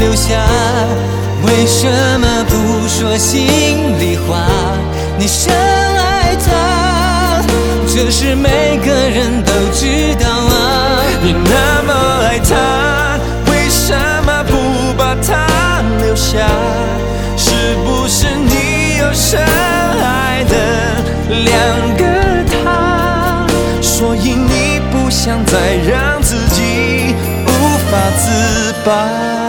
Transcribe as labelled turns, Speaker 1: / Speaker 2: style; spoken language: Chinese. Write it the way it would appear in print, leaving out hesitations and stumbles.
Speaker 1: 留下？为什么不说心里话？你深爱他，这是每个人都知道啊。
Speaker 2: 你那么爱他，为什么不把他留下？是不是你有深爱的两个他？所以你不想再让自己无法自拔。